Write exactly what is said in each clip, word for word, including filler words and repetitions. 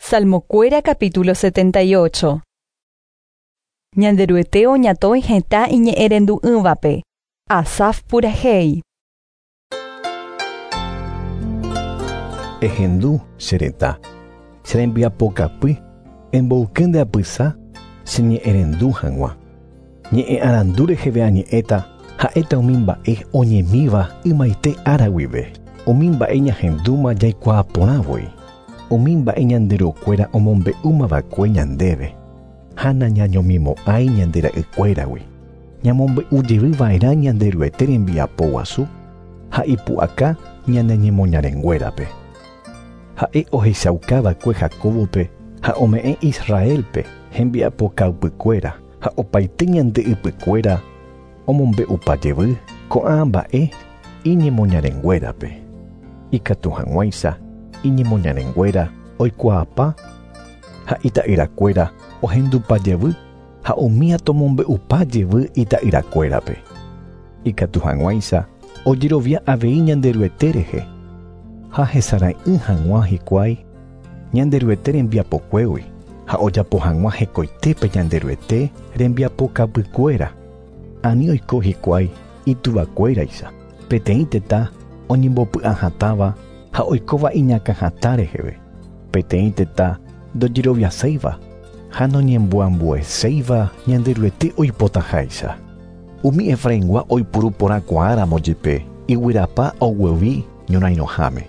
Salmocuera capítulo setenta y ocho. Ñanderuete oñatõi heta iñe'ẽrendu'ỹvape. Asaf purahéi. Ehendu chereta. Cherembiapokapy. Emboukýnte apysa. Cheñe'ẽrendu hag̃ua. Ñe'ẽarandu reheve añe'ẽta. Ha'éta umi mba'e oñemíva ymaite ára guive. Umi mba'e ñahendúma jaikuaa porãvoi. Umi mba'e ñanderokuéra omombe'úmavakue ñandéve. Ha nañañomimo'ãi ñandera'ykuéragui. Ñamombe'ujeyva'erã ñanderyete rembiapo guasu ha ipu'aka ñaneñemoñarenguérape. Ha'e ohechaukavakue Jacobope ha ome'ẽ Israelpe hembiapokaypykuéra ha opaite ñande'ypykuéra omombe'upajevy ko'ã mba'e iñemoñarenguérape. Ikatu hag̃uáicha iñemoñarenguéra oikuaapa ha ita'yrakuéra ohendupajevy ha umíva tomombe'upajevy ita'yrakuérape. Ikatu hag̃uáicha ojerovia avei ñanderyete rehe ha hesarai'ỹ hag̃ua hikuái ñanderyete rembiapokuégui ha ojapo hag̃ua hekoitépe ñanderyete rembiapokapykuéra. Ani oiko hikuái ituvakuéraicha peteĩ tetã oñembopy'ahatáva ha oikóva iñakãhatã reheve. Peteĩ tetã ndojeroviaséiva ha noñemboambueséiva ñanderyete oipotaháicha. Umi Efraimgua oipuru porãkuаарamo jepe yvyrapa oguevi ñorairõháme.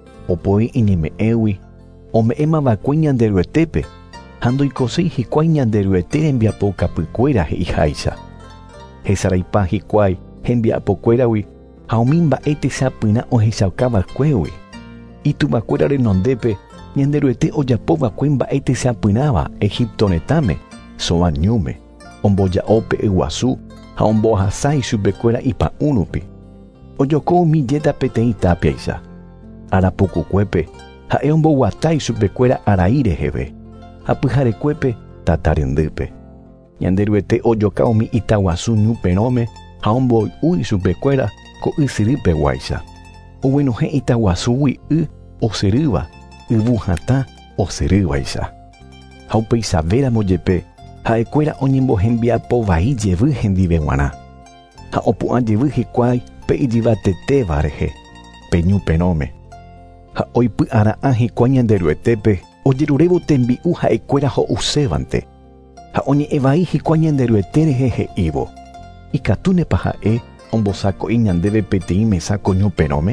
Opoi iñeme'ẽgui ome'ẽmavakue ñanderyetépe ha ndoikoséi hikuái ñanderyete rembiapokapykuéra he'iháicha. Hesaraipa hikuái hembiapokuéragui ha umi mba'e tesapyna ohechaukavakuégui. Ituvakuéra renondépe ñanderyete ojapovakue mba'e tesapynáva Egipto retãme sovañúme omboja'ópe yguasu ha ombohasa ichupekuéra ipa'ũrupi. Ojoko umi jéta peteĩ tápiaicha arapukukuépe ha'e omboguata ichupekuéra arai reheve ha pyharekuépe tata rindýpe. Ñanderyete ojoka umi itaguasu ñuperõme ha omboy'u ichupekuéra ko ysyrypeguáicha. Oguenohẽ itaguasúgui y osyrýva yvu hatã osyrývaicha. Ha upeichavéramo jepe ha'ekuéra oñembohembiapovai-jevy hendive g̃uarã ha opu'ãjevy hikuái pe ijyvatetéva rehe pe ñuperõme ha oipy'ara'ã hikuái ñanderyetépe ojerurévo tembi'u ha'ekuéra ho'usévante ha oñe'ẽvai hikuái ñanderyete rehe he'ívo. Ikatúnepa ha'e ombosako'i ñandéve peteĩ mesáko ñuperõme.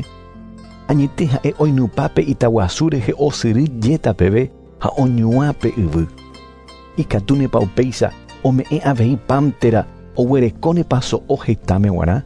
Añete ha'e oinupápe itaguasu rehe osyry jéta peve ha oñuãpe yvy. Ikatúnepa upéicha ome'ẽ avei pámtera oguerekónepa so'o hetáme g̃uarã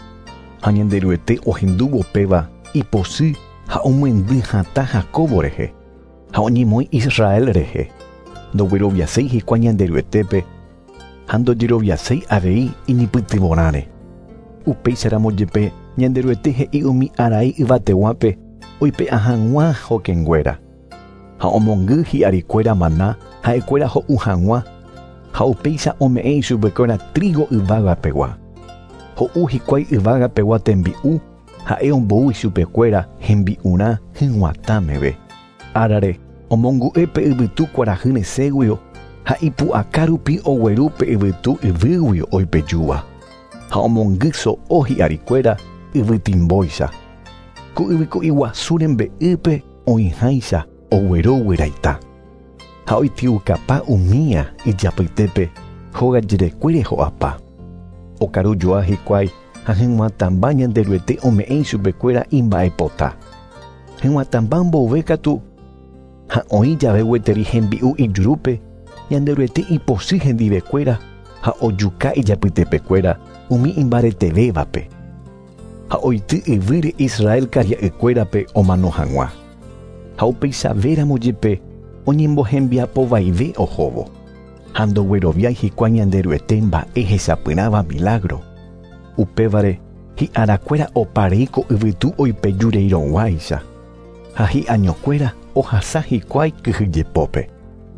ha ñanderyete ohendúvopéva iposy ha omyendy hatã Jacobo rehe ha oñemoĩ Israel rehe. Ndogueroviaséi hikuái ñanderyetépe ha ndojeroviaséi avei iñipytyvõrãre. Upéicharamo jepe ñanderyete he'i umi arai yvateguápe oipe'a hag̃ua hokenguéra ha omongy hi'arikuéra maná ha'ekuéra ho'u hag̃ua ha upéicha ome'ẽ ichupekuéra trigo yvagapegua. Ho'u hikuái yvagapegua tembi'u ha'e ombou ichupekuéra hembi'urã hyg̃uatãmeve. Árare omongu'épe yvytu kuarahy neséguio ha ipu'aka rupi oguerúpe yvytu yvýgui oipejúva ha omongy so'o hi'arikuéra yvytimbóicha. Ku yvyku'i guasu rembe'ýpe oĩháicha oguerogueraita ha oitiukapa umíã ijapytépe hogajerekuére ho'apa. Okarujoa hikuái ha hyg̃uatãmba ñanderyete ome'ẽ ichupekuéra imba'epota. Hyg̃uatãmba mbove katu ha oĩ jave gueteri hembi'u ijurúpe ñanderyete iposy hendivekuéra ha ojuka ijapytepekuéra umi imbaretevévape ha oity yvýre Israel karia'ykuérape omano hag̃ua ha upeichavéramo jepe oñembohembiapovaive ohóvo ha ndogueroviái hikuái ñanderyete mba'e hesapyráva milagro. Upévare hi'arakuéra opareiko yvytu oipejureirõguáicha ha hi'añokuéra ohasa hikuái kyhyjepópe.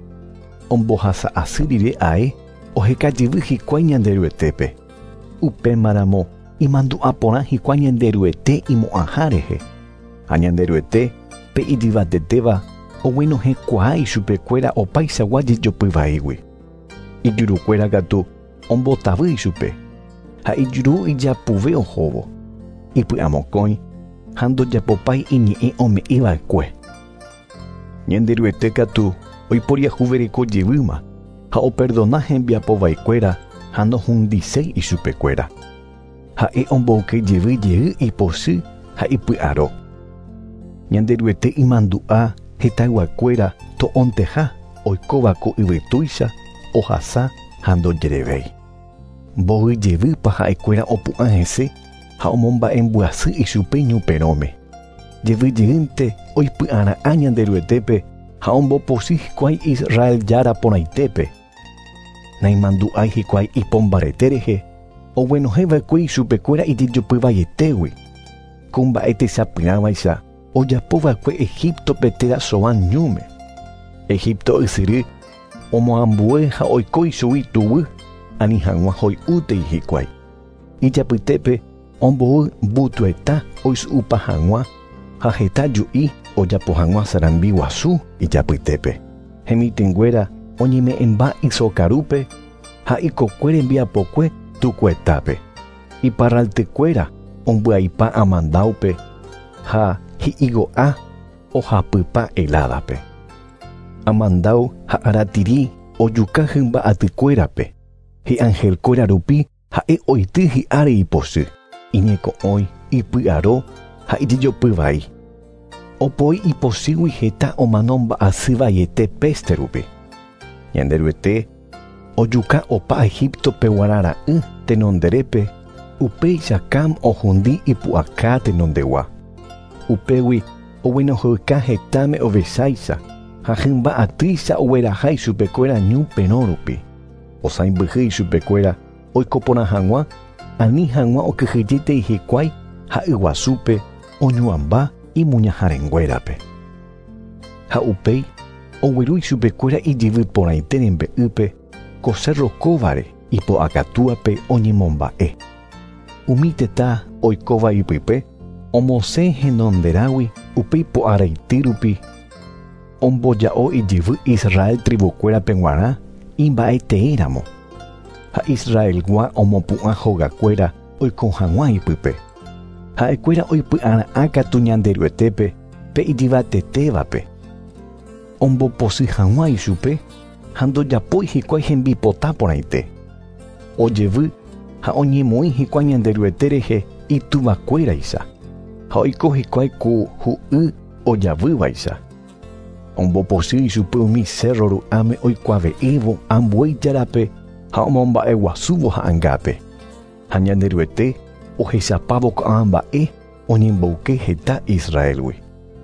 Ombohasa asy rire ae ohekajyvy hikuái ñanderyetépe. Upémaramo imandu'a porã hikuái ñanderyete imo'ãha rehe ha ñanderyete pe ijyvatetéva oguenohẽ kuaái chupekuéra opaichagua jejopyvaígui. Ijurukuéra katu ombotavýi chupe, ha ijuru ijapuve ohóvo, ipy'amokõi ha ndojapópai iñe'ẽ ome'ẽva'ekue. Ñande ryete katu oiporiahuvereko jevýma ha operdona hembiapovaikuéra ha nohundiséi ichupekuéra. Ha'e ombouke jevy jey iposy ha ipy'aro. Ñande ryete imandu'a hetayguakuéra to'õnteha oikovako yvytúicha, ohasa ha ndojerevéi. Mboyjevýpa ha'ekuéra opu'ã hese ha omomba'embyasy ichupe ñuperõme. Jevyjeýnte oipy'ara'ã ñande ryetépe ha omboposy hikuái Israel jára porãitépe. Naimandu'ái hikuái ipombarete rehe oguenohẽva'ekue ichupekuéra ijejopyvaietégui. Ku mba'e tesapy'ãvaicha ojapova'ekue Egiptope térã Zoán ñúme. Egipto ysyry omoambue ha oiko ichugui ituvy ani hag̃ua hoy'útei hikuái. Ijapytépe ombovy mbutueta oisy'úpa hag̃ua ha heta ju'i ojapo hag̃ua sarambi guasu ijapytépe. Hemitĩnguéra oñeme'ẽmba isokarúpe ha ikokuére rembiapokue tukuetápe. Iparraltykuéra ombyaipa amandáupe ha hi'igo'a ohapýpa heládape. Amandau ha aratiri ojuka hymba'atykuérape. Hi'ãngelkuéra rupi ha'e oity hi'áre iposy, iñeko'õi, ipy'aro ha ijejopyvai. Opoi iposýgui heta omanomba'asy vaiete peste rupi. Ñande ryete ojuka opa Egipto peguarara'ỹ tenonderépe upéicha Cam ohundi ipu'aka tenondegua. Upégui oguenohýka hetáme ovecháicha ha hymba'atýicha oguerahái chupekuéra ñuperõ rupi. Osãimbyhy ichupekuéra oikoporã hag̃ua ani hag̃ua okyhyjétei hikuái ha yguasúpe oñuãmba imuñaharenguérape. Ha upéi ogueru ichupekuéra ijyvy porãite rembe'ýpe ko Cerro Kóvare ipo'akatúape oñemomba'e. Umi tetã oikóva ipype omosẽ henonderágui upe ipo'araity rupi omboja'o ijyvy Israel tribukuérape g̃uarã imba'eteíramo. Ha Israelgua omopu'ã hogakuéra oiko hag̃ua ipype. Ha'ekuéra oipy'ara'ã katu ñande ryetépe pe ijyvatetévape. Omboposy hag̃ua ichupe ha ndojapói hikuái hembipota porãite. Ojevy ha oñemoĩ hikuái ñande ryete rehe ituvakuéraicha ha oiko hikuái ku hu'y ojavývaicha. Omboposy ichupe umi cerro ru'ãme oikuaave'ẽvo ambue ijárape ha omomba'e guasúvo ha'angápe. Ha ñande ryete ohechapávo ko'ã mba'e oñembouke heta Israelgui.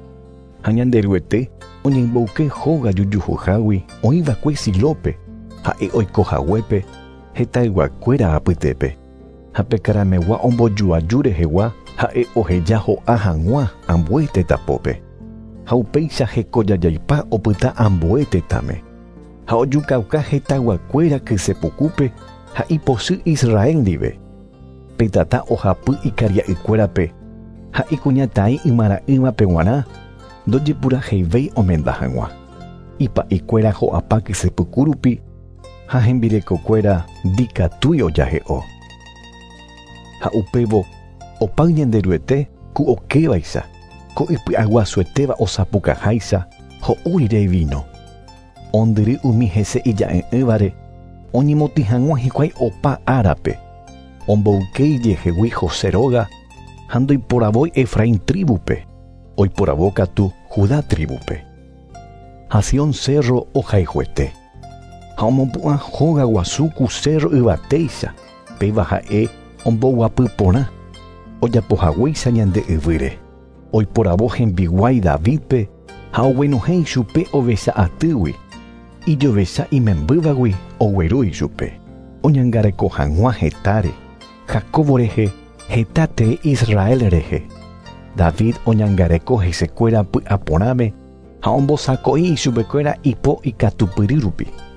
Ha ñande ryete oñembouke hóga jujuhágui oĩvakue Silópe ha'e oikohaguépe hetayguakuéra apytépe. Ha pekaramegua ombojuaju rehegua ha'e oheja ho'a hag̃ua ambue tetapópe. Ha upéicha hekojajaipa opyta ambue tetãme. Ha ojukauka hetayguakuéra kysepukupe ha iposy Israel ndive. Peitata ohapy ikaria'ykuérape ha ikuñatai ymara'ỹvape g̃uarã ndojepuraheivéi omenda hag̃ua. Ipa'ykuéra ho'apa kysepuku rupi ha hembirekokuéra ndikatúi ojahe'o. Ha upévo opáy ñande ryete ku okévaicha ko ipy'aguasuetéva osapukaháicha ho'u rire vino. Ondyry umi hese ija'e'ỹvare oñemotĩ hag̃ua hikuái opa árape. Ombouke ijehegui José róga ha ndoiporavói Efraín tribupe, oiporavo katu Judá tribupe. Ha Sión cerro ohayhuete. Ha omompu'ã hóga guasu ku cerro yvatéicha péva ha'e omboguapy porã. Ojapohaguéicha ñande yvýre. Oiporavo hembiguái Davidpe ha oguenohẽ ichupe ovecha'atýgui. Ijovecha imembývagui ogueru ichupe. Oñangareko hag̃ua hetáre. Jacobo rehe heta tee Israel rehe. David oñangareko hesekuéra py'aporãme ha ombosako'i ichupekuéra ipo ikatupyry rupi.